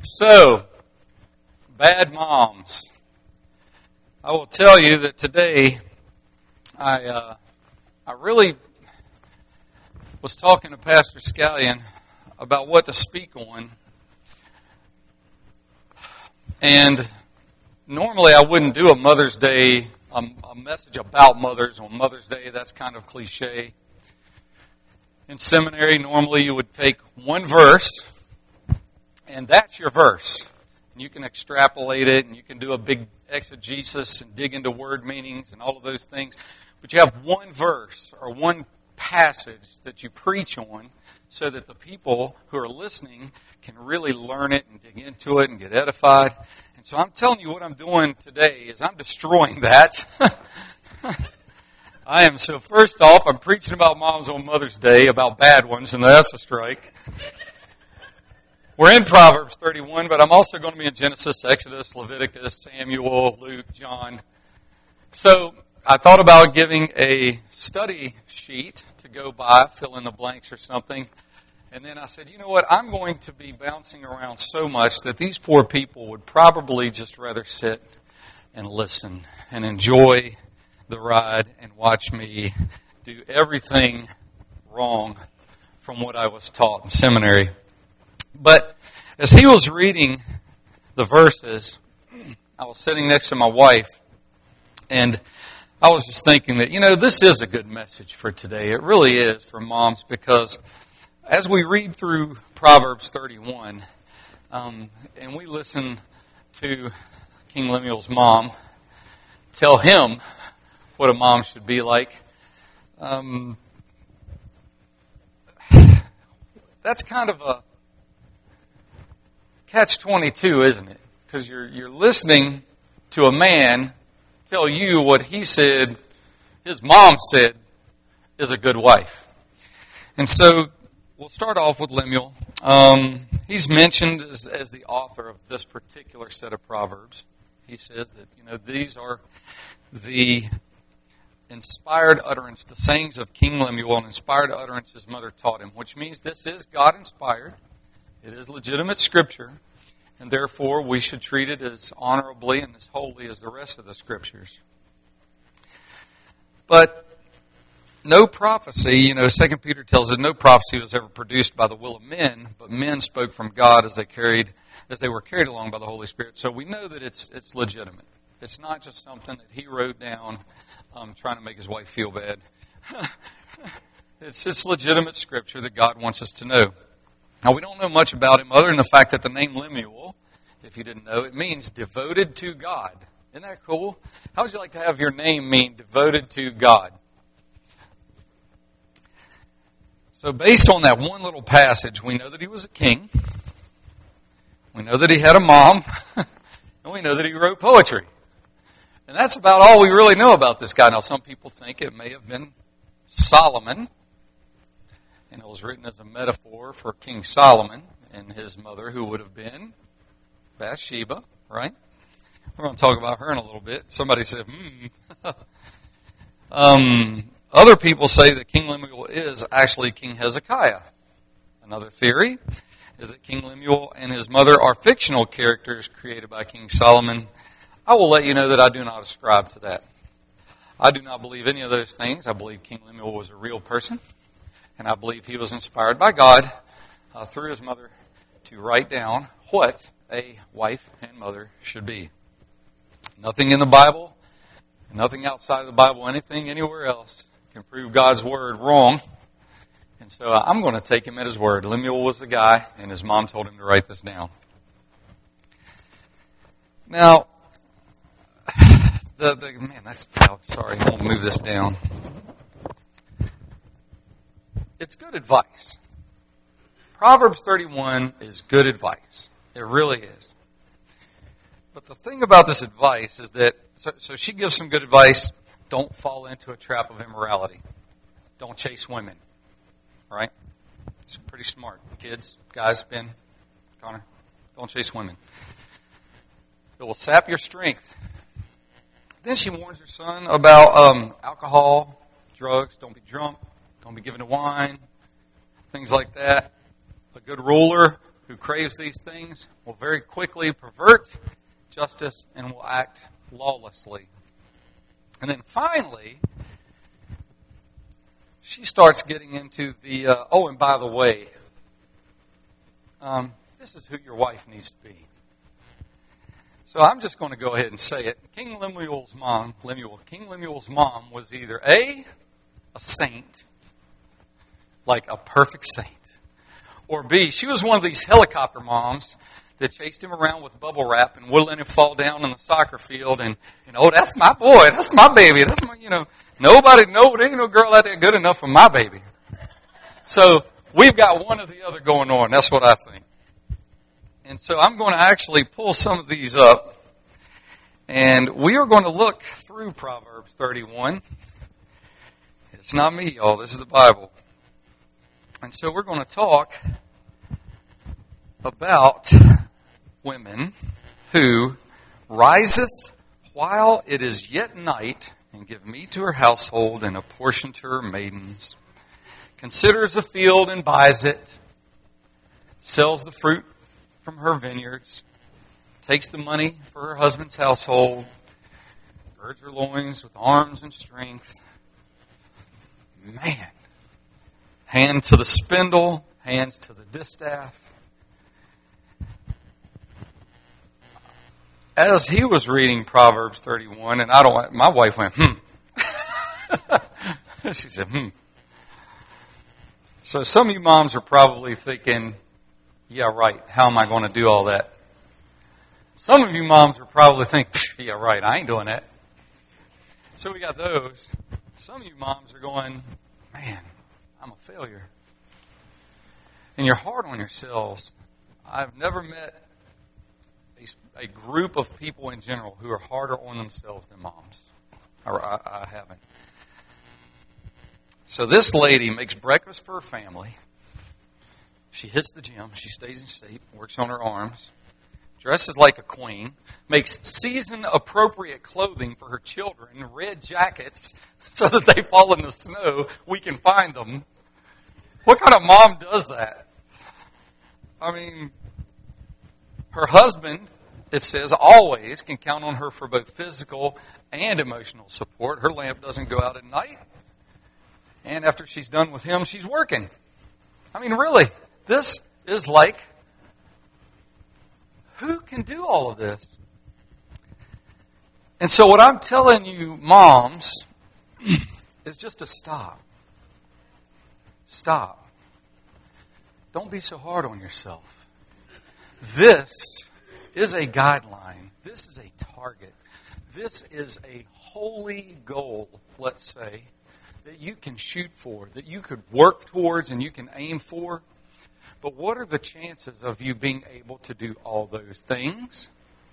So, bad moms. I will tell you that today I really was talking to Pastor Scallion about what to speak on. And normally I wouldn't do a Mother's Day, a message about mothers on Mother's Day. That's kind of cliche. In seminary, normally you would take one verse, and that's your verse. And you can extrapolate it, and you can do a big exegesis and dig into word meanings and all of those things. But you have one verse or one passage that you preach on so that the people who are listening can really learn it and dig into it and get edified. And so I'm telling you what I'm doing today is I'm destroying that. So first off, I'm preaching about moms on Mother's Day, about bad ones, and that's a strike. We're in Proverbs 31, but I'm also going to be in Genesis, Exodus, Leviticus, Samuel, Luke, John. So I thought about giving a study sheet to go by, fill in the blanks or something. And then I said, you know what, I'm going to be bouncing around so much that these poor people would probably just rather sit and listen and enjoy the ride and watch me do everything wrong from what I was taught in seminary. But as he was reading the verses, I was sitting next to my wife, and I was just thinking that, this is a good message for today. It really is for moms, because as we read through Proverbs 31, and we listen to King Lemuel's mom tell him what a mom should be like, that's kind of a catch-22, isn't it? Because you're listening to a man tell you what he said, his mom said, is a good wife. And so we'll start off with Lemuel. He's mentioned as the author of this particular set of Proverbs. He says that, these are the inspired utterance, the sayings of King Lemuel, an inspired utterance his mother taught him, which means this is God-inspired. It is legitimate Scripture, and therefore we should treat it as honorably and as holy as the rest of the Scriptures. But no prophecy, 2 Peter tells us, no prophecy was ever produced by the will of men, but men spoke from God as they were carried along by the Holy Spirit. So we know that it's legitimate. It's not just something that he wrote down trying to make his wife feel bad. It's legitimate Scripture that God wants us to know. Now, we don't know much about him other than the fact that the name Lemuel, if you didn't know, it means devoted to God. Isn't that cool? How would you like to have your name mean devoted to God? So based on that one little passage, we know that he was a king. We know that he had a mom. And we know that he wrote poetry. And that's about all we really know about this guy. Now, some people think it may have been Solomon. And it was written as a metaphor for King Solomon and his mother, who would have been Bathsheba, right? We're going to talk about her in a little bit. Somebody said, Other people say that King Lemuel is actually King Hezekiah. Another theory is that King Lemuel and his mother are fictional characters created by King Solomon. I will let you know that I do not ascribe to that. I do not believe any of those things. I believe King Lemuel was a real person. And I believe he was inspired by God through his mother to write down what a wife and mother should be. Nothing in the Bible, nothing outside of the Bible, anything anywhere else can prove God's word wrong. And so I'm going to take him at his word. Lemuel was the guy, and his mom told him to write this down. Now, sorry, I'm going to move this down. It's good advice. Proverbs 31 is good advice. It really is. But the thing about this advice is that, so she gives some good advice. Don't fall into a trap of immorality. Don't chase women. Right? It's pretty smart. Kids, guys, Ben, Connor, don't chase women. It will sap your strength. Then she warns her son about alcohol, drugs. Don't be drunk. Don't be given to wine. Things like that. A good ruler who craves these things will very quickly pervert justice and will act lawlessly. And then finally, she starts getting into the, and by the way, this is who your wife needs to be. So I'm just going to go ahead and say it. King Lemuel's mom was either A saint, like a perfect saint, or B, she was one of these helicopter moms that chased him around with bubble wrap and wouldn't let him fall down on the soccer field and, that's my boy, that's my baby, that's my, there ain't no girl out there good enough for my baby. So we've got one or the other going on. That's what I think. And so I'm going to actually pull some of these up, and we are going to look through Proverbs 31. It's not me, y'all. This is the Bible. And so we're going to talk about women who riseth while it is yet night, and give meat to her household and a portion to her maidens, considers a field and buys it, sells the fruit from her vineyards, takes the money for her husband's household, girds her loins with arms and strength. Man, hand to the spindle, hands to the distaff. As he was reading Proverbs 31, and my wife went, She said, So some of you moms are probably thinking, yeah, right, how am I going to do all that? Some of you moms are probably thinking, yeah, right, I ain't doing that. So we got those. Some of you moms are going, man, I'm a failure. And you're hard on yourselves. I've never met a group of people in general who are harder on themselves than moms. I haven't. So this lady makes breakfast for her family. She hits the gym. She stays in shape, works on her arms, dresses like a queen, makes season-appropriate clothing for her children, red jackets, so that they fall in the snow, we can find them. What kind of mom does that? I mean, her husband, it says, always can count on her for both physical and emotional support. Her lamp doesn't go out at night. And after she's done with him, she's working. I mean, really, this is like, who can do all of this? And so what I'm telling you, moms, is just to stop. Stop. Don't be so hard on yourself. This is a guideline. This is a target. This is a holy goal, let's say, that you can shoot for, that you could work towards and you can aim for. But what are the chances of you being able to do all those things?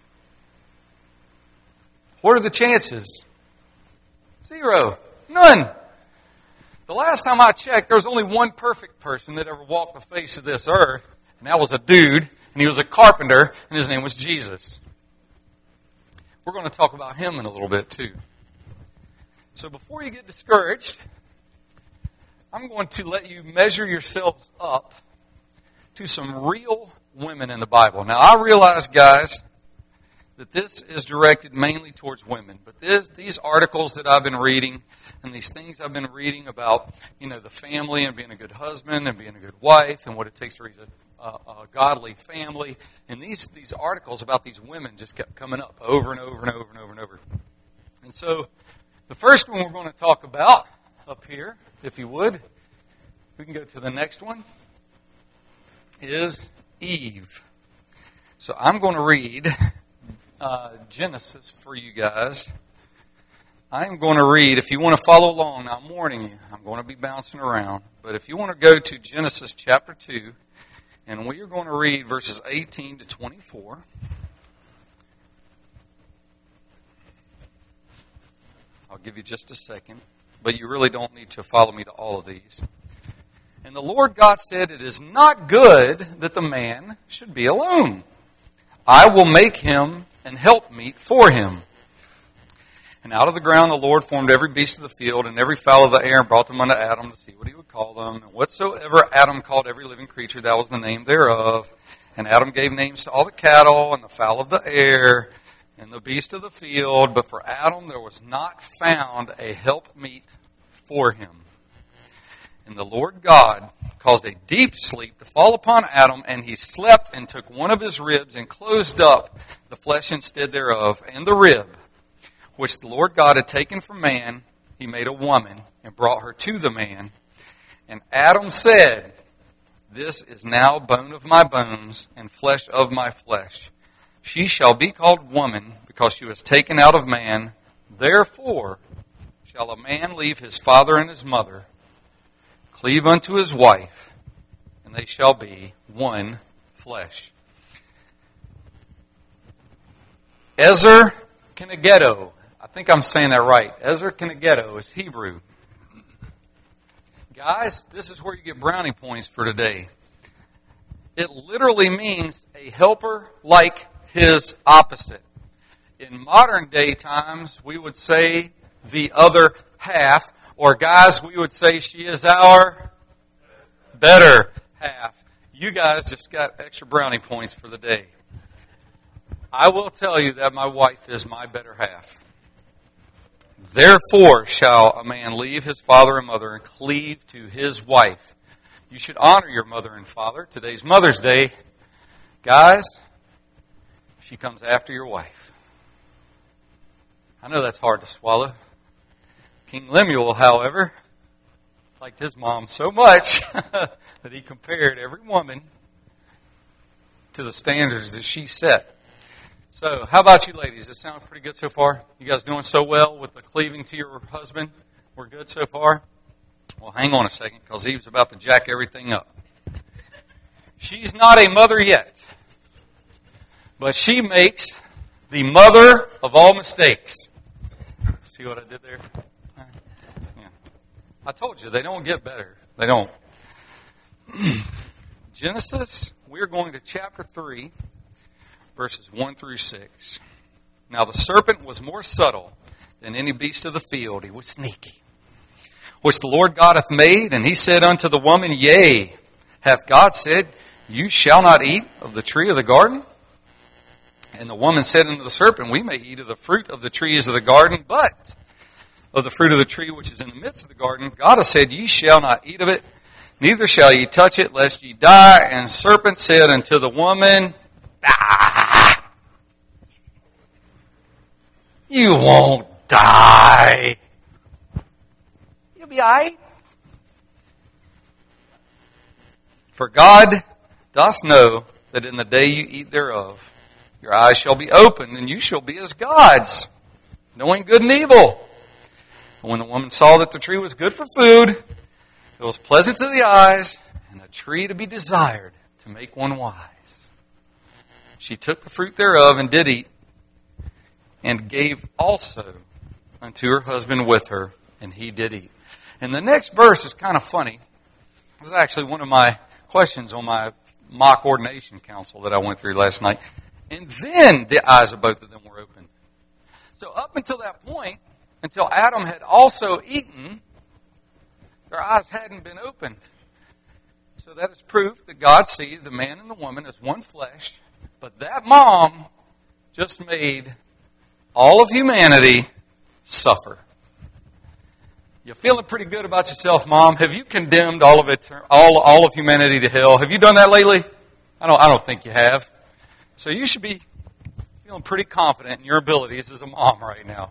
What are the chances? 0. None. The last time I checked, there was only one perfect person that ever walked the face of this earth, and that was a dude, and he was a carpenter, and his name was Jesus. We're going to talk about him in a little bit, too. So before you get discouraged, I'm going to let you measure yourselves up to some real women in the Bible. Now, I realize, guys, that this is directed mainly towards women. But these articles that I've been reading and these things I've been reading about, the family and being a good husband and being a good wife and what it takes to raise a godly family. And these articles about these women just kept coming up over and over and over and over and over. And so the first one we're going to talk about up here, if you would, we can go to the next one, is Eve. So I'm going to read Genesis for you guys. I'm going to read, if you want to follow along, now I'm warning you, I'm going to be bouncing around. But if you want to go to Genesis chapter 2, and we are going to read verses 18 to 24. I'll give you just a second, but you really don't need to follow me to all of these. And the Lord God said, "It is not good that the man should be alone. I will make him an helpmeet for him." And out of the ground the Lord formed every beast of the field and every fowl of the air and brought them unto Adam to see what he would call them. And whatsoever Adam called every living creature, that was the name thereof. And Adam gave names to all the cattle and the fowl of the air and the beast of the field. But for Adam there was not found a helpmeet for him. And the Lord God caused a deep sleep to fall upon Adam, and he slept and took one of his ribs and closed up the flesh instead thereof, and the rib, which the Lord God had taken from man, he made a woman and brought her to the man. And Adam said, This is now bone of my bones and flesh of my flesh. She shall be called woman, because she was taken out of man. Therefore shall a man leave his father and his mother, cleave unto his wife, and they shall be one flesh. Ezer Kenegdo, I think I'm saying that right. Ezer Kenegdo is Hebrew. Guys, this is where you get brownie points for today. It literally means a helper like his opposite. In modern day times, we would say the other half, or guys, we would say she is our better half. You guys just got extra brownie points for the day. I will tell you that my wife is my better half. Therefore shall a man leave his father and mother and cleave to his wife. You should honor your mother and father. Today's Mother's Day. Guys, she comes after your wife. I know that's hard to swallow. King Lemuel, however, liked his mom so much that he compared every woman to the standards that she set. So, how about you ladies? Does it sound pretty good so far? You guys doing so well with the cleaving to your husband? We're good so far? Well, hang on a second, because Eve's about to jack everything up. She's not a mother yet, but she makes the mother of all mistakes. See what I did there? Yeah. I told you, they don't get better. They don't. Genesis, we're going to chapter 3. Verses 1 through 6. Now the serpent was more subtle than any beast of the field. He was sneaky. Which the Lord God hath made. And he said unto the woman, Yea, hath God said, You shall not eat of the tree of the garden? And the woman said unto the serpent, We may eat of the fruit of the trees of the garden, but of the fruit of the tree which is in the midst of the garden, God hath said, Ye shall not eat of it, neither shall ye touch it, lest ye die. And the serpent said unto the woman, You won't die. You'll be all right. For God doth know that in the day you eat thereof, your eyes shall be opened, and you shall be as gods, knowing good and evil. And when the woman saw that the tree was good for food, it was pleasant to the eyes, and a tree to be desired to make one wise. She took the fruit thereof and did eat, and gave also unto her husband with her, and he did eat. And the next verse is kind of funny. This is actually one of my questions on my mock ordination council that I went through last night. And then the eyes of both of them were opened. So up until that point, until Adam had also eaten, their eyes hadn't been opened. So that is proof that God sees the man and the woman as one flesh. But that mom just made all of humanity suffer. You feeling pretty good about yourself, Mom? Have you condemned all of it, all of humanity to hell? Have you done that lately? I don't think you have. So you should be feeling pretty confident in your abilities as a mom right now.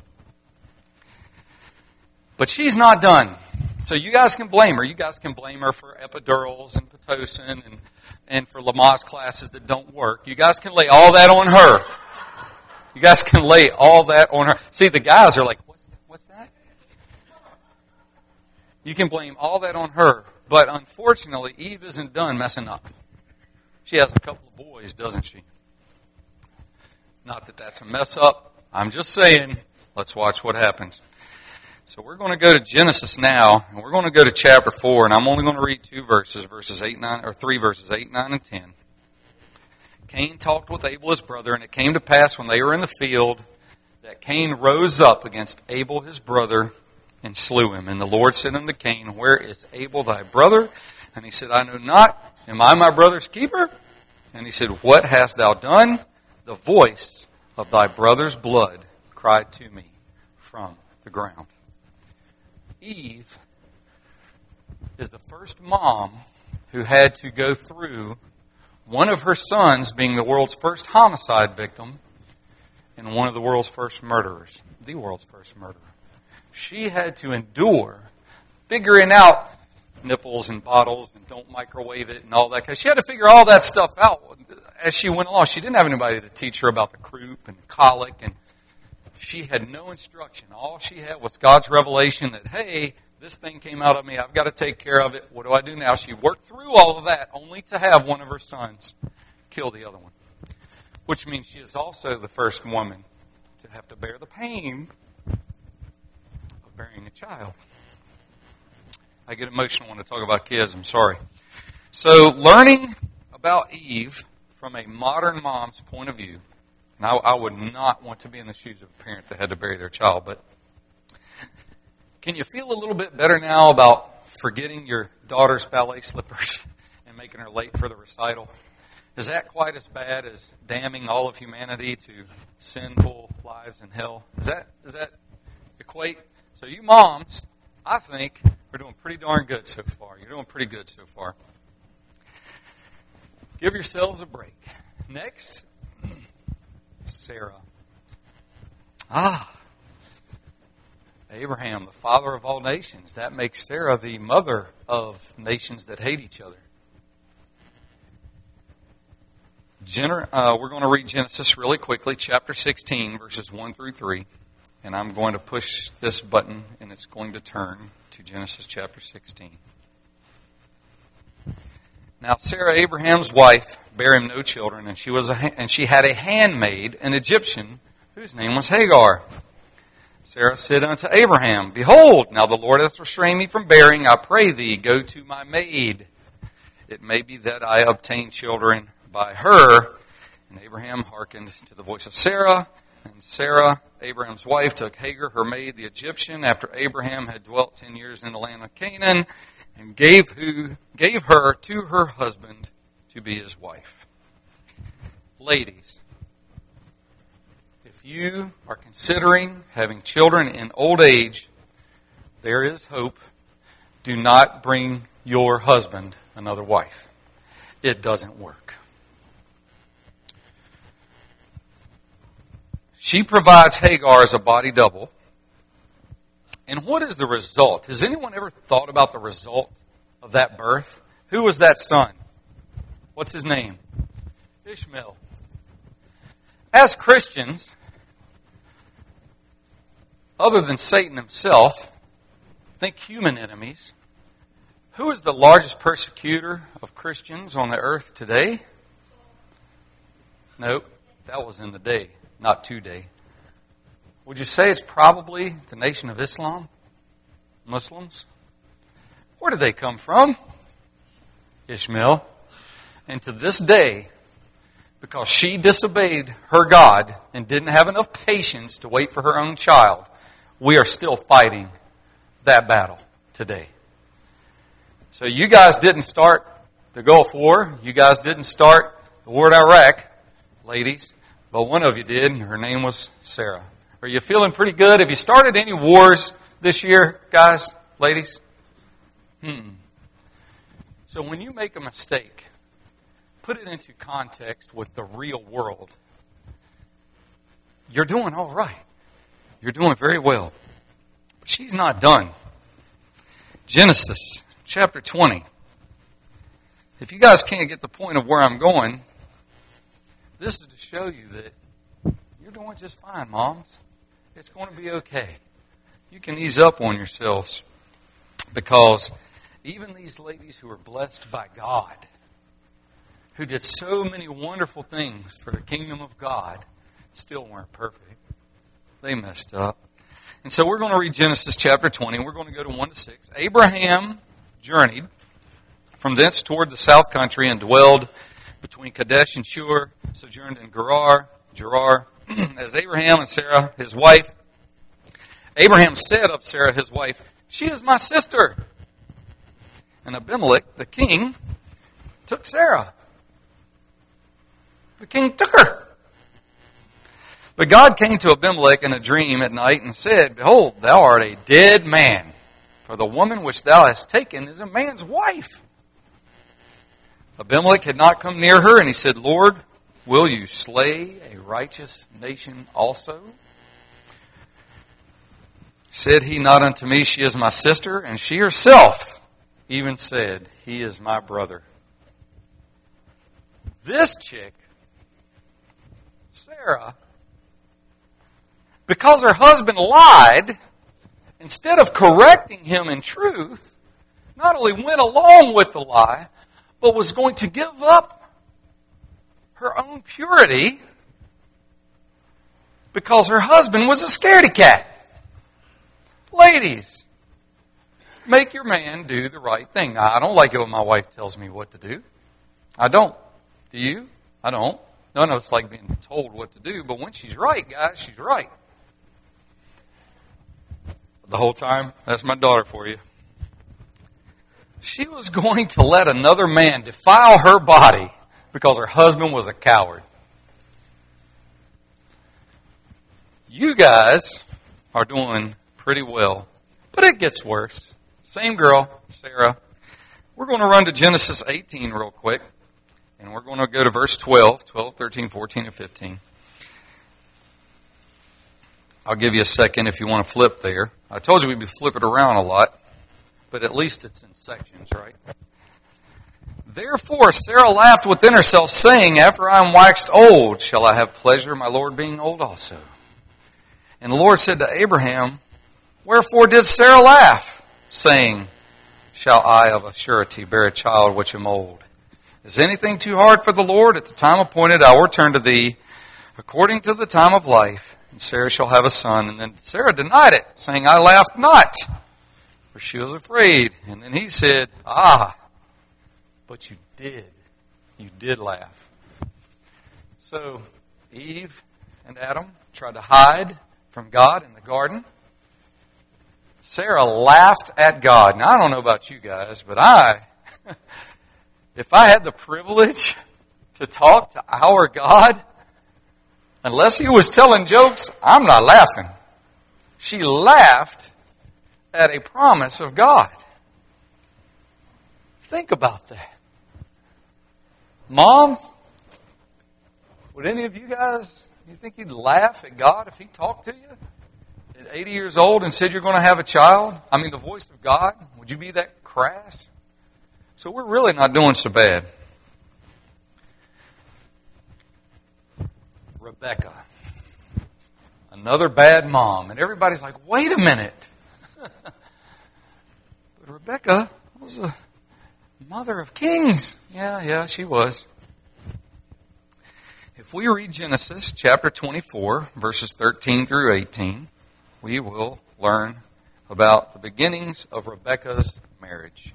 But she's not done. So you guys can blame her. You guys can blame her for epidurals and Pitocin and for Lamaze classes that don't work. You guys can lay all that on her. You guys can lay all that on her. See, the guys are like, what's that? You can blame all that on her. But unfortunately, Eve isn't done messing up. She has a couple of boys, doesn't she? Not that that's a mess up. I'm just saying, let's watch what happens. So we're going to go to Genesis now, and we're going to go to chapter 4, and I'm only going to read 2 verses, three verses 8, 9, and 10. Cain talked with Abel his brother, and it came to pass when they were in the field that Cain rose up against Abel his brother and slew him. And the Lord said unto Cain, Where is Abel thy brother? And he said, I know not. Am I my brother's keeper? And he said, "What hast thou done? The voice of thy brother's blood cried to me from the ground." Eve is the first mom who had to go through one of her sons being the world's first homicide victim and one of the world's first murderers, the world's first murderer. She had to endure figuring out nipples and bottles and don't microwave it and all that, because she had to figure all that stuff out as she went along. She didn't have anybody to teach her about the croup and the colic, and she had no instruction. All she had was God's revelation that, hey, this thing came out of me. I've got to take care of it. What do I do now? She worked through all of that only to have one of her sons kill the other one, which means she is also the first woman to have to bear the pain of bearing a child. I get emotional when I talk about kids. I'm sorry. So learning about Eve from a modern mom's point of view, and I would not want to be in the shoes of a parent that had to bury their child, but can you feel a little bit better now about forgetting your daughter's ballet slippers and making her late for the recital? Is that quite as bad as damning all of humanity to sinful lives in hell? Does that equate? So you moms, I think, are doing pretty darn good so far. You're doing pretty good so far. Give yourselves a break. Next, Sarah. Abraham, the father of all nations. That makes Sarah the mother of nations that hate each other. We're going to read Genesis really quickly, chapter 16, verses 1 through 3. And I'm going to push this button, and it's going to turn to Genesis chapter 16. Now Sarah, Abraham's wife, bare him no children, and she had a handmaid, an Egyptian, whose name was Hagar. Sarah said unto Abraham, Behold, now the Lord hath restrained me from bearing. I pray thee, go to my maid. It may be that I obtain children by her. And Abraham hearkened to the voice of Sarah. And Sarah, Abraham's wife, took Hagar, her maid, the Egyptian, after Abraham had dwelt 10 years in the land of Canaan, and gave her to her husband to be his wife. Ladies, if you are considering having children in old age, there is hope. Do not bring your husband another wife. It doesn't work. She provides Hagar as a body double. And what is the result? Has anyone ever thought about the result of that birth? Who was that son? What's his name? Ishmael. As Christians, other than Satan himself, think human enemies. Who is the largest persecutor of Christians on the earth today? Nope, that was in the day, not today. Would you say it's probably the Nation of Islam? Muslims? Where do they come from? Ishmael. And to this day, because she disobeyed her God and didn't have enough patience to wait for her own child, we are still fighting that battle today. So you guys didn't start the Gulf War. You guys didn't start the war in Iraq, ladies. But one of you did, and her name was Sarah. Are you feeling pretty good? Have you started any wars this year, guys, ladies? So when you make a mistake, put it into context with the real world. You're doing all right. You're doing very well. But she's not done. Genesis chapter 20. If you guys can't get the point of where I'm going, this is to show you that you're doing just fine, moms. It's going to be okay. You can ease up on yourselves, because even these ladies who are blessed by God, who did so many wonderful things for the kingdom of God, still weren't perfect. They messed up. And so we're going to read Genesis chapter 20. We're going to go to 1 to 6. Abraham journeyed from thence toward the south country and dwelled between Kadesh and Shur, sojourned in Gerar. As Abraham and Sarah, his wife, Abraham said of Sarah, his wife, She is my sister. And Abimelech, the king, took Sarah. the king took her. But God came to Abimelech in a dream at night and said, Behold, thou art a dead man, for the woman which thou hast taken is a man's wife. Abimelech had not come near her, and he said, Lord, will you slay a righteous nation also? Said he not unto me, She is my sister, and she herself even said, He is my brother. This chick, Sarah, because her husband lied, instead of correcting him in truth, not only went along with the lie, but was going to give up her own purity because her husband was a scaredy cat. Ladies, make your man do the right thing. Now, I don't like it when my wife tells me what to do. I don't. Do you? I don't. None of us like being told what to do, but when she's right, guys, she's right. The whole time, that's my daughter for you. She was going to let another man defile her body because her husband was a coward. You guys are doing pretty well, but it gets worse. Same girl, Sarah. We're going to run to Genesis 18 real quick, and we're going to go to verse 12, 13, 14, and 15. I'll give you a second if you want to flip there. I told you we'd be flipping around a lot, but at least it's in sections, right? Therefore Sarah laughed within herself, saying, After I am waxed old, shall I have pleasure, my Lord being old also? And the Lord said to Abraham, Wherefore did Sarah laugh, saying, Shall I of a surety bear a child which am old? Is anything too hard for the Lord? At the time appointed I will return to thee, according to the time of life, and Sarah shall have a son. And then Sarah denied it, saying, I laughed not, for she was afraid. And then he said, but you did. You did laugh. So Eve and Adam tried to hide from God in the garden. Sarah laughed at God. Now, I don't know about you guys, but if I had the privilege to talk to our God, unless he was telling jokes, I'm not laughing. She laughed at a promise of God. Think about that. Moms, would any of you guys, you think you'd laugh at God if he talked to you at 80 years old and said you're going to have a child? I mean, the voice of God, would you be that crass? So we're really not doing so bad. Rebecca, another bad mom. And everybody's like, wait a minute. But Rebecca was a mother of kings. Yeah, she was. If we read Genesis chapter 24, verses 13 through 18, we will learn about the beginnings of Rebecca's marriage.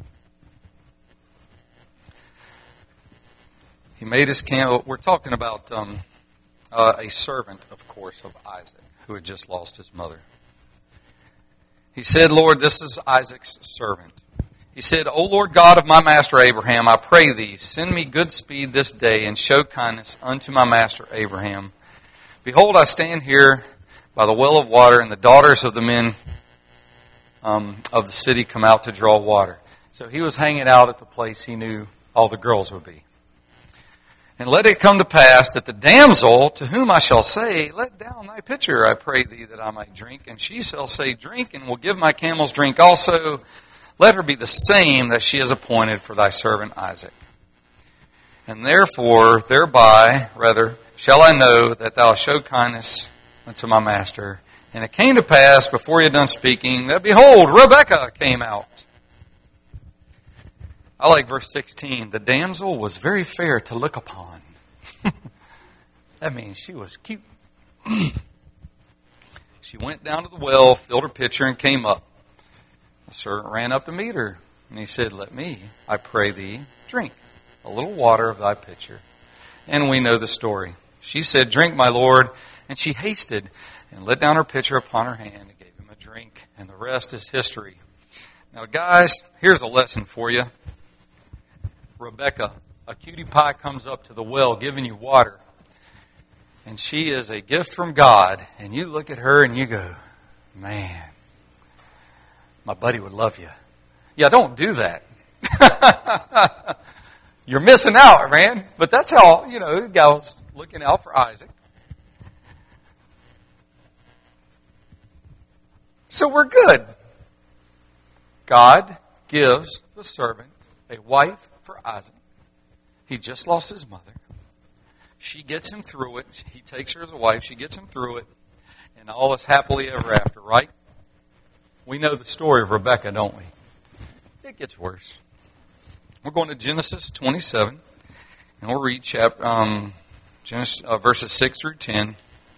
He made his camp. We're talking about a servant, of course, of Isaac, who had just lost his mother. He said, Lord, this is Isaac's servant. He said, O Lord God of my master Abraham, I pray thee, send me good speed this day, and show kindness unto my master Abraham. Behold, I stand here by the well of water, and the daughters of the men of the city come out to draw water. So he was hanging out at the place he knew all the girls would be. And let it come to pass that the damsel to whom I shall say, Let down thy pitcher, I pray thee, that I may drink. And she shall say, Drink, and will give my camels drink also. Let her be the same that she is appointed for thy servant Isaac. And therefore, thereby, shall I know that thou show kindness unto my master. And it came to pass, before he had done speaking, that behold, Rebekah came out. I like verse 16. The damsel was very fair to look upon. That means she was cute. She went down to the well, filled her pitcher, and came up. The servant ran up to meet her, and he said, Let me, I pray thee, drink a little water of thy pitcher. And we know the story. She said, Drink, my lord. And she hasted and let down her pitcher upon her hand and gave him a drink. And the rest is history. Now, guys, here's a lesson for you. Rebecca, a cutie pie comes up to the well giving you water. and she is a gift from God, and you look at her and you go, man, my buddy would love you. Yeah, don't do that. You're missing out, man. But that's how, the gal's looking out for Isaac. So we're good. God gives the servant a wife for Isaac. He just lost his mother. She gets him through it. He takes her as a wife. She gets him through it. And all is happily ever after, right? We know the story of Rebekah, don't we? It gets worse. We're going to Genesis 27, and we'll read verses 6 through 10.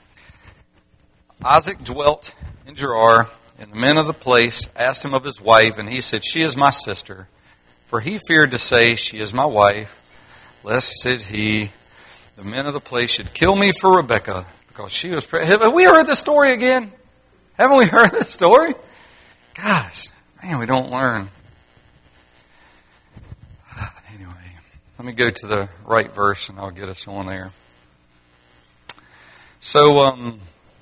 Isaac dwelt in Gerar, and the men of the place asked him of his wife, and he said, "She is my sister." For he feared to say, "She is my wife," lest, said he, the men of the place should kill me for Rebekah, because she was pregnant. Have we heard this story again? Haven't we heard this story? Guys, man, we don't learn. Anyway, let me go to the right verse and I'll get us on there. So,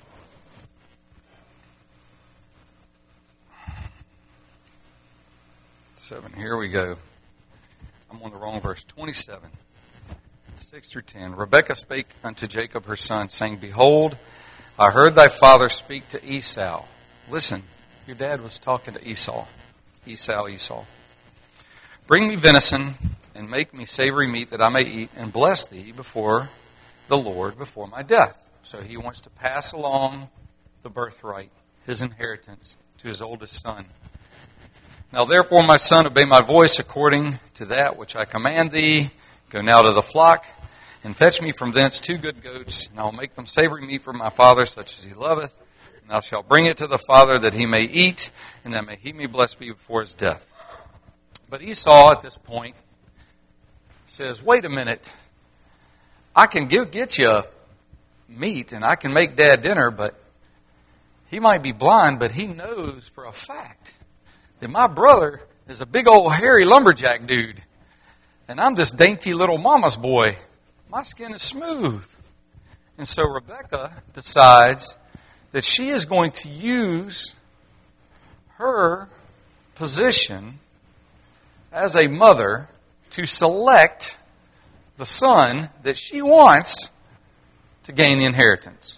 7, here we go. I'm on the wrong verse. 27, 6 through 10. Rebekah spake unto Jacob her son, saying, "Behold, I heard thy father speak to Esau." Listen, your dad was talking to Esau. Esau. "Bring me venison, and make me savory meat that I may eat, and bless thee before the Lord before my death." So he wants to pass along the birthright, his inheritance, to his oldest son. "Now therefore, my son, obey my voice according to that which I command thee. Go now to the flock, and fetch me from thence 2 good goats, and I will make them savory meat for my father, such as he loveth. And thou shalt bring it to the father, that he may eat, and that he may bless me before his death." But Esau, at this point, says, "Wait a minute. I can get you meat, and I can make Dad dinner, but he might be blind, but he knows for a fact that my brother is a big old hairy lumberjack dude, and I'm this dainty little mama's boy. My skin is smooth." And so Rebekah decides that she is going to use her position as a mother to select the son that she wants to gain the inheritance.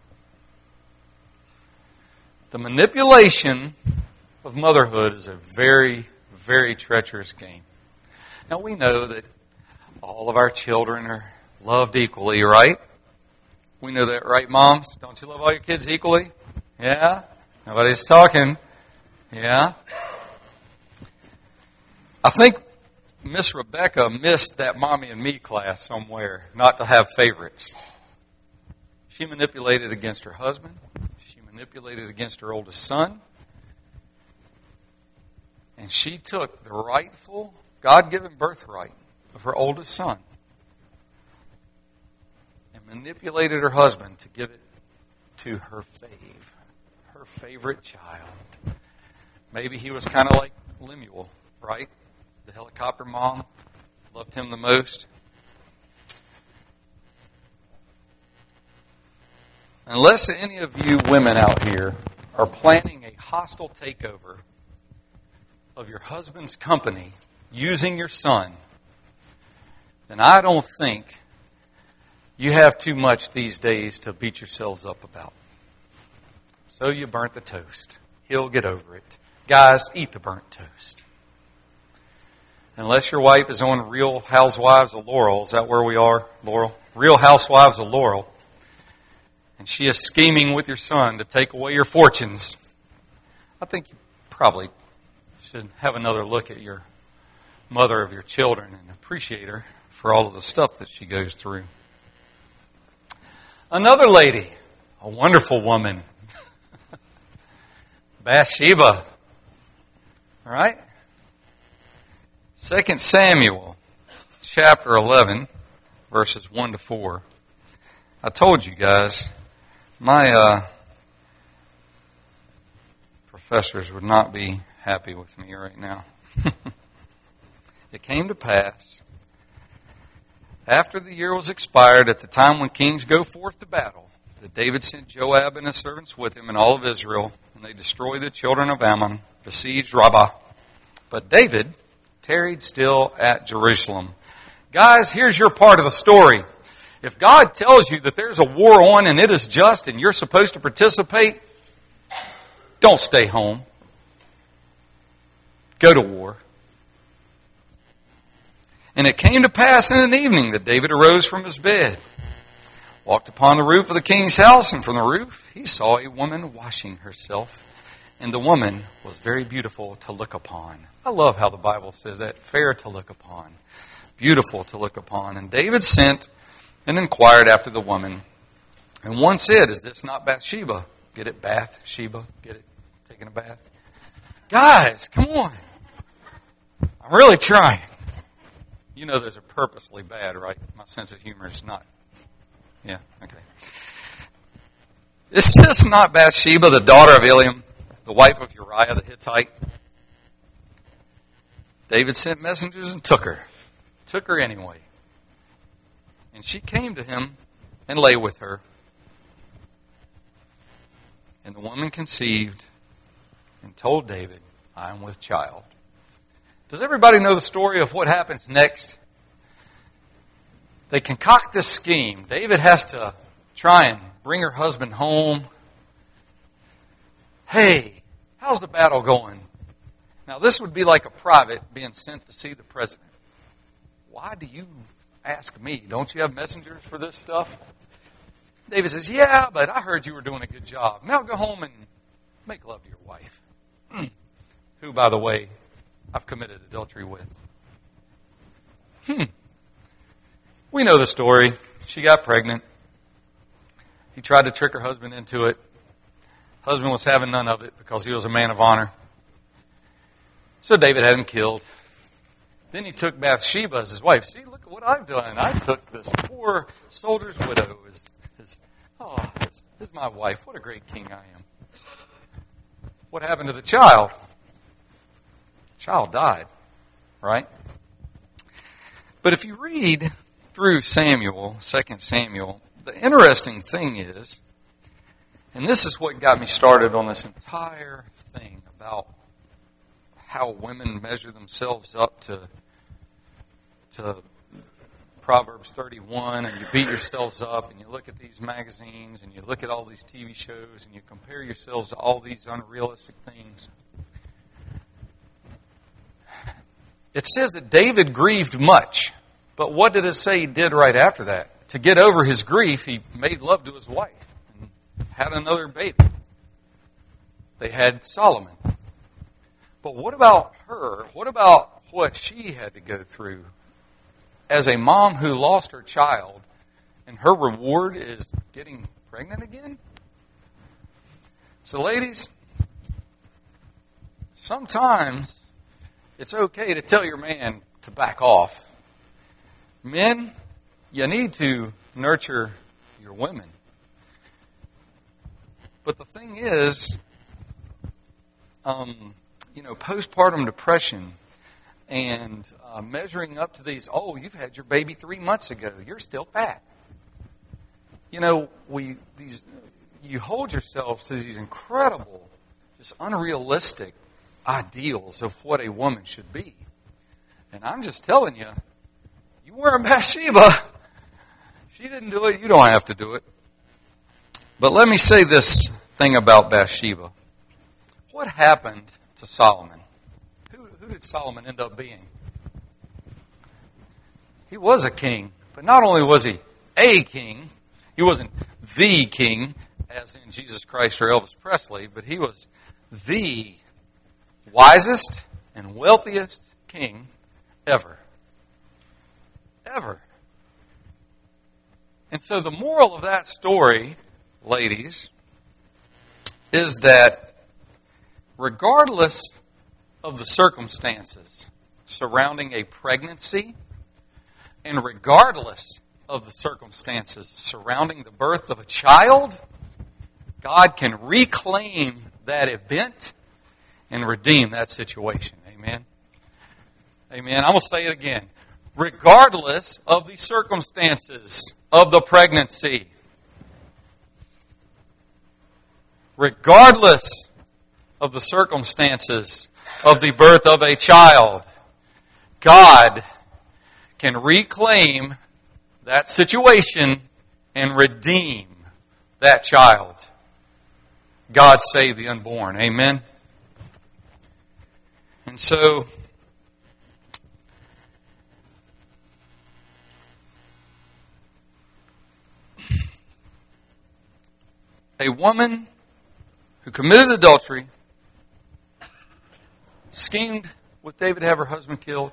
The manipulation of motherhood is a very, very treacherous game. Now we know that all of our children are loved equally, right? We know that, right, moms? Don't you love all your kids equally? Yeah? Nobody's talking. Yeah? I think Miss Rebekah missed that Mommy and Me class somewhere, not to have favorites. She manipulated against her husband. She manipulated against her oldest son. And she took the rightful, God-given birthright of her oldest son and manipulated her husband to give it to her favorite child. Maybe he was kind of like Lemuel, right? The helicopter mom loved him the most. Unless any of you women out here are planning a hostile takeover of your husband's company using your son, then I don't think you have too much these days to beat yourselves up about. So you burnt the toast. He'll get over it. Guys, eat the burnt toast. Unless your wife is on Real Housewives of Laurel. Is that where we are, Laurel? Real Housewives of Laurel. And she is scheming with your son to take away your fortunes. I think you probably should have another look at your mother of your children and appreciate her for all of the stuff that she goes through. Another lady, a wonderful woman, Bathsheba. All right? 2 Samuel chapter 11, verses 1 to 4. I told you guys, my professors would not be happy with me right now. It came to pass, After the year was expired, at the time when kings go forth to battle, that David sent Joab and his servants with him and all of Israel, and they destroyed the children of Ammon, besieged Rabbah. But David tarried still at Jerusalem. Guys, here's your part of the story. If God tells you that there's a war on and it is just and you're supposed to participate, don't stay home. Go to war. And it came to pass in an evening that David arose from his bed, walked upon the roof of the king's house, and from the roof he saw a woman washing herself, and the woman was very beautiful to look upon. I love how the Bible says that, fair to look upon, beautiful to look upon. And David sent and inquired after the woman, and one said, "Is this not Bathsheba?" Get it, Bathsheba? Get it? Taking a bath? Guys, come on. I'm really trying. You know those are purposely bad, right? My sense of humor is not. Yeah, okay. Is this not Bathsheba, the daughter of Eliam, the wife of Uriah the Hittite? David sent messengers and took her. Took her anyway. And she came to him and lay with her. And the woman conceived and told David, "I am with child." Does everybody know the story of what happens next? They concoct this scheme. David has to try and bring her husband home. Hey, how's the battle going? Now, this would be like a private being sent to see the president. Why do you ask me? Don't you have messengers for this stuff? David says, "Yeah, but I heard you were doing a good job. Now go home and make love to your wife." Who, by the way, I've committed adultery with. We know the story. She got pregnant. He tried to trick her husband into it. Husband was having none of it because he was a man of honor. So David had him killed. Then he took Bathsheba as his wife. See, look at what I've done. I took this poor soldier's widow as my wife. What a great king I am. What happened to the child? The child died, right? But if you read through Samuel, 2 Samuel, the interesting thing is, and this is what got me started on this entire thing about how women measure themselves up to Proverbs 31, and you beat yourselves up, and you look at these magazines, and you look at all these TV shows, and you compare yourselves to all these unrealistic things. It says that David grieved much, but what did it say he did right after that? To get over his grief, he made love to his wife and had another baby. They had Solomon. But what about her? What about what she had to go through as a mom who lost her child, and her reward is getting pregnant again? So ladies, sometimes it's okay to tell your man to back off. Men, you need to nurture your women. But the thing is, postpartum depression and measuring up to these, you've had your baby 3 months ago, you're still fat. You hold yourselves to these incredible, just unrealistic ideals of what a woman should be. And I'm just telling you, you weren't Bathsheba. She didn't do it. You don't have to do it. But let me say this thing about Bathsheba. What happened to Solomon? Who did Solomon end up being? He was a king. But not only was he a king, he wasn't the king, as in Jesus Christ or Elvis Presley, but he was the wisest and wealthiest king ever. Ever. And so the moral of that story, ladies, is that regardless of the circumstances surrounding a pregnancy, and regardless of the circumstances surrounding the birth of a child, God can reclaim that event and redeem that situation. Amen? Amen. I'm going to say it again. regardless of the circumstances of the pregnancy. Regardless of the circumstances of the birth of a child, God can reclaim that situation and redeem that child. God save the unborn. Amen? And so, a woman who committed adultery, schemed with David to have her husband killed,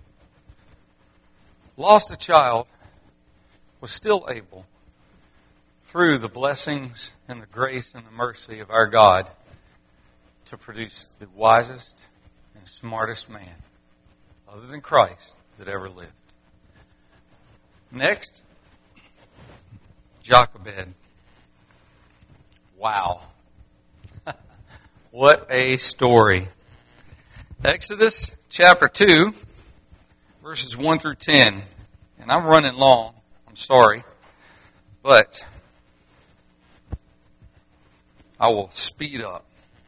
lost a child, was still able, through the blessings and the grace and the mercy of our God, to produce the wisest and smartest man, other than Christ, that ever lived. Next, Jochebed. Wow. What a story. Exodus chapter 2, verses 1 through 10. And I'm running long. I'm sorry. But I will speed up.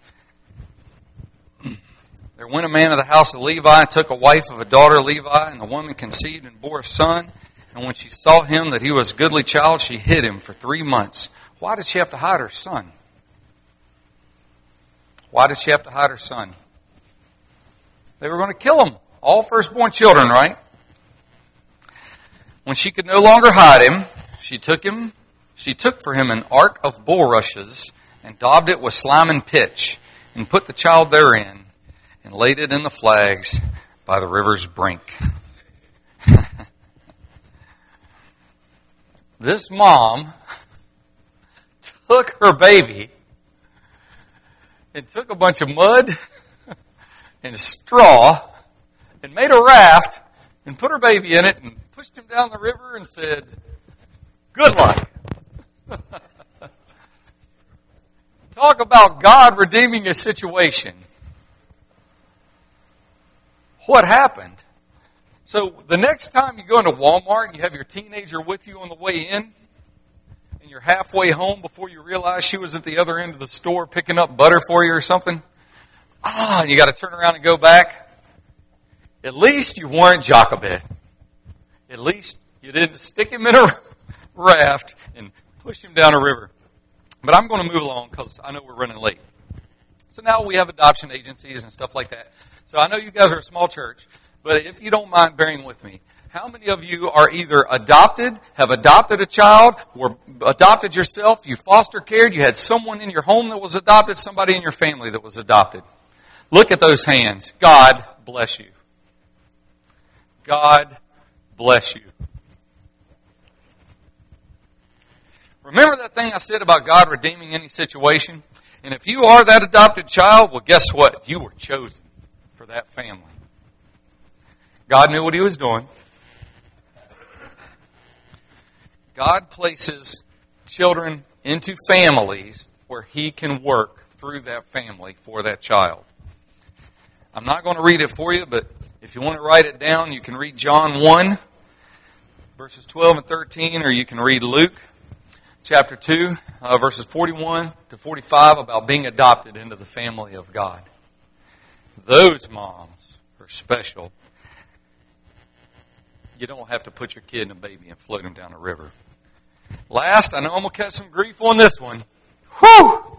There went a man of the house of Levi and took a wife of a daughter of Levi, and the woman conceived and bore a son. And when she saw him that he was a goodly child, she hid him for 3 months. Why did she have to hide her son? Why did she have to hide her son? They were going to kill him. All firstborn children, right? When she could no longer hide him, she took for him an ark of bulrushes and daubed it with slime and pitch, and put the child therein, and laid it in the flags by the river's brink. This mom took her baby and took a bunch of mud and straw and made a raft and put her baby in it and pushed him down the river and said, "Good luck." Talk about God redeeming a situation. What happened? So the next time you go into Walmart and you have your teenager with you on the way in, and you're halfway home before you realize she was at the other end of the store picking up butter for you or something, and you got to turn around and go back, at least you weren't Jochebed. At least you didn't stick him in a raft and push him down a river. But I'm going to move along because I know we're running late. So now we have adoption agencies and stuff like that. So I know you guys are a small church, but if you don't mind bearing with me, how many of you are either adopted, have adopted a child, or adopted yourself, you foster cared, you had someone in your home that was adopted, somebody in your family that was adopted? Look at those hands. God bless you. God bless you. Remember that thing I said about God redeeming any situation? And if you are that adopted child, well, guess what? You were chosen for that family. God knew what He was doing. God places children into families where He can work through that family for that child. I'm not going to read it for you, but if you want to write it down, you can read John 1, verses 12 and 13, or you can read Luke chapter 2, verses 41 to 45, about being adopted into the family of God. Those moms are special. You don't have to put your kid in a baby and float him down a river. Last, I know I'm going to catch some grief on this one. Whew!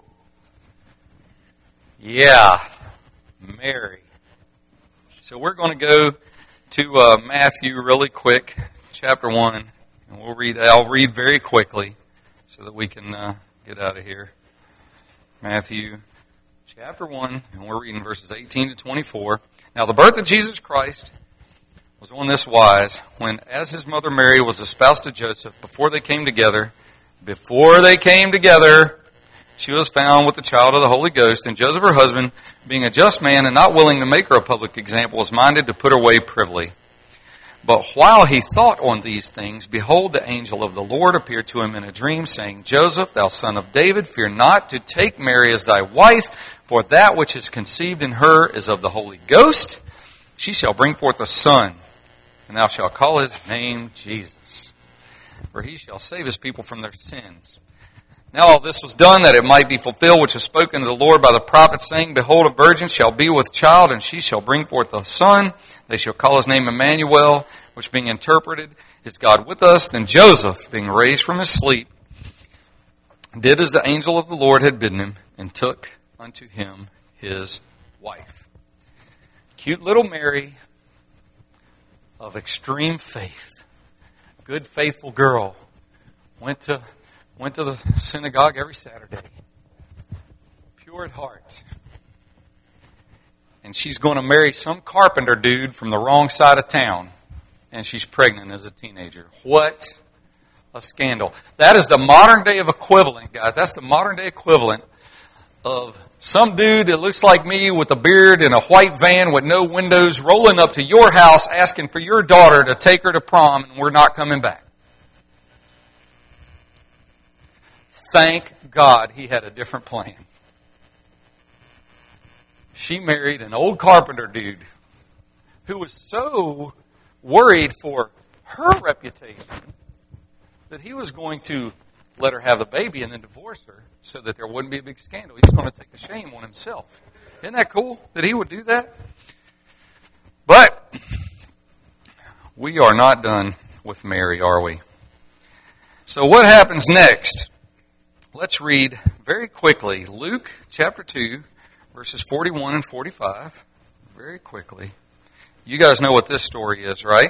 Yeah, Mary. So we're going to go to Matthew really quick, chapter 1, and I'll read very quickly so that we can get out of here. Matthew chapter 1, and we're reading verses 18 to 24. Now the birth of Jesus Christ was on this wise, when as his mother Mary was espoused to Joseph, before they came together, she was found with the child of the Holy Ghost, and Joseph her husband, being a just man and not willing to make her a public example, was minded to put her away privily. But while he thought on these things, behold, the angel of the Lord appeared to him in a dream, saying, Joseph, thou son of David, fear not to take Mary as thy wife, for that which is conceived in her is of the Holy Ghost. She shall bring forth a son, and thou shalt call his name Jesus, for he shall save his people from their sins. Now all this was done that it might be fulfilled, which is spoken to the Lord by the prophet, saying, Behold, a virgin shall be with child, and she shall bring forth a son. They shall call his name Emmanuel, which being interpreted is God with us. Then Joseph, being raised from his sleep, did as the angel of the Lord had bidden him, and took unto him his wife. Cute little Mary of extreme faith. Good, faithful girl. Went to the synagogue every Saturday. Pure at heart. And she's going to marry some carpenter dude from the wrong side of town. And she's pregnant as a teenager. What a scandal. That is the modern day of equivalent, guys. That's the modern day equivalent of some dude that looks like me with a beard in a white van with no windows rolling up to your house asking for your daughter to take her to prom, and we're not coming back. Thank God he had a different plan. She married an old carpenter dude who was so worried for her reputation that he was going to let her have the baby and then divorce her so that there wouldn't be a big scandal. He was going to take the shame on himself. Isn't that cool that he would do that? But we are not done with Mary, are we? So what happens next? Let's read very quickly Luke chapter 2, verses 41 and 45. Very quickly. You guys know what this story is, right?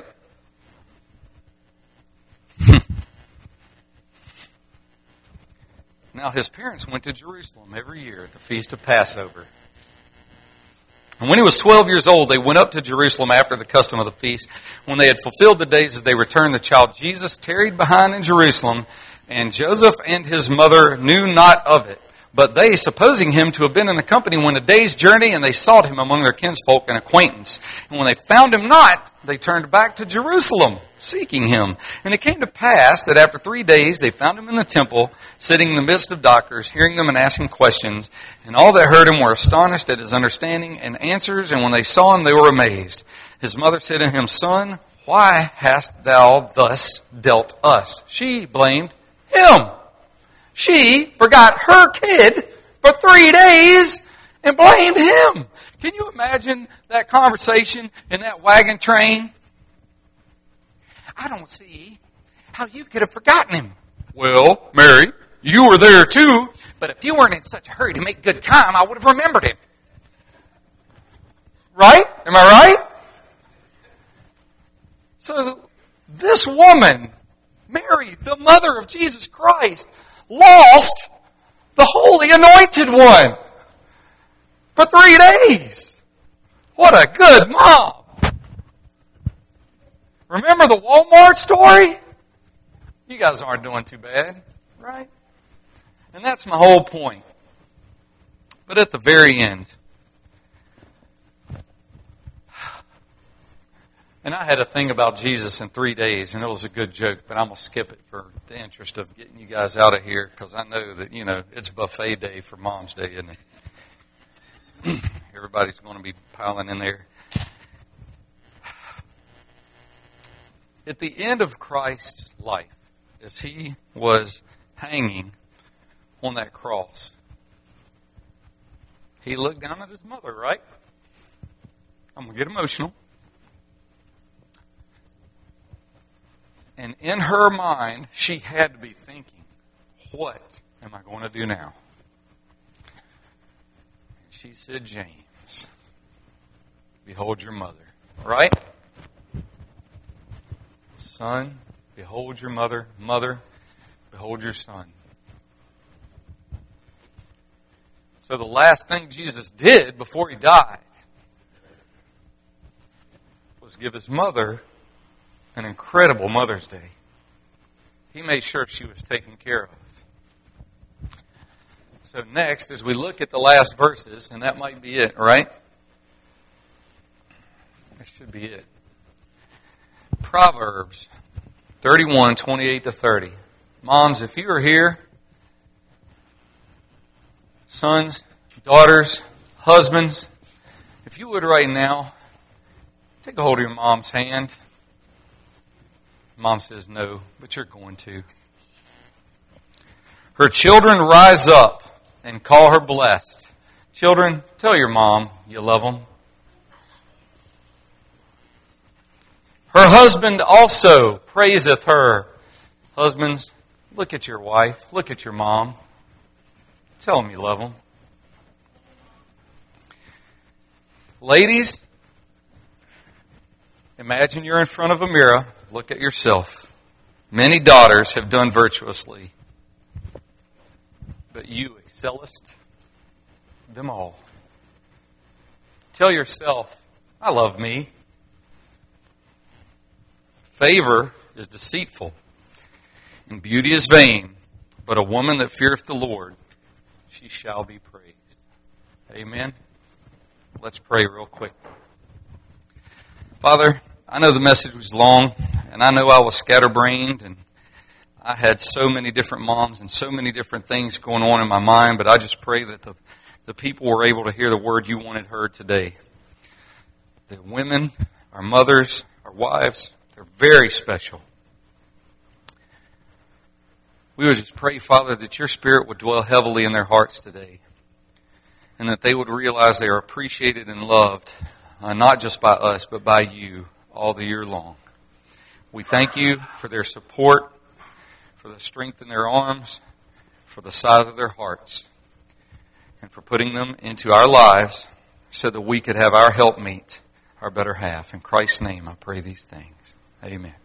Now his parents went to Jerusalem every year at the feast of Passover. And when he was 12 years old, they went up to Jerusalem after the custom of the feast. When they had fulfilled the days as they returned, the child Jesus tarried behind in Jerusalem, and Joseph and his mother knew not of it. But they, supposing him to have been in the company, went a day's journey, and they sought him among their kinsfolk and acquaintance. And when they found him not, they turned back to Jerusalem, seeking him. And it came to pass that after 3 days they found him in the temple, sitting in the midst of doctors, hearing them and asking questions. And all that heard him were astonished at his understanding and answers, and when they saw him, they were amazed. His mother said to him, Son, why hast thou thus dealt us? She blamed him. She forgot her kid for 3 days and blamed him. Can you imagine that conversation in that wagon train? I don't see how you could have forgotten him. Well, Mary, you were there too. But if you weren't in such a hurry to make good time, I would have remembered it. Right? Am I right? So this woman, Mary, the mother of Jesus Christ, lost the Holy Anointed One for 3 days. What a good mom. Remember the Walmart story? You guys aren't doing too bad, right? And that's my whole point. But at the very end, and I had a thing about Jesus in 3 days, and it was a good joke, but I'm going to skip it for the interest of getting you guys out of here, because I know that, it's buffet day for Mom's Day, isn't it? Everybody's going to be piling in there. At the end of Christ's life, as he was hanging on that cross, he looked down at his mother, right? I'm going to get emotional. And in her mind, she had to be thinking, what am I going to do now? And she said, James, behold your mother. Right? Son, behold your mother. Mother, behold your son. So the last thing Jesus did before he died was give his mother an incredible Mother's Day. He made sure she was taken care of. So next, as we look at the last verses, and that might be it, right? That should be it. Proverbs 31, 28 to 30. Moms, if you are here, sons, daughters, husbands, if you would right now, take a hold of your mom's hand. Mom says no, but you're going to. Her children rise up and call her blessed. Children, tell your mom you love them. Her husband also praiseth her. Husbands, look at your wife. Look at your mom. Tell them you love them. Ladies, imagine you're in front of a mirror. Look at yourself. Many daughters have done virtuously, but you excellest them all. Tell yourself, I love me. Favor is deceitful, and beauty is vain, but a woman that feareth the Lord, she shall be praised. Amen. Let's pray real quick. Father, I know the message was long, and I know I was scatterbrained, and I had so many different moms and so many different things going on in my mind, but I just pray that the people were able to hear the word you wanted heard today. The women, our mothers, our wives, they're very special. We would just pray, Father, that your Spirit would dwell heavily in their hearts today, and that they would realize they are appreciated and loved, not just by us, but by you all the year long. We thank you for their support, for the strength in their arms, for the size of their hearts, and for putting them into our lives so that we could have our helpmeet, our better half. In Christ's name, I pray these things. Amen.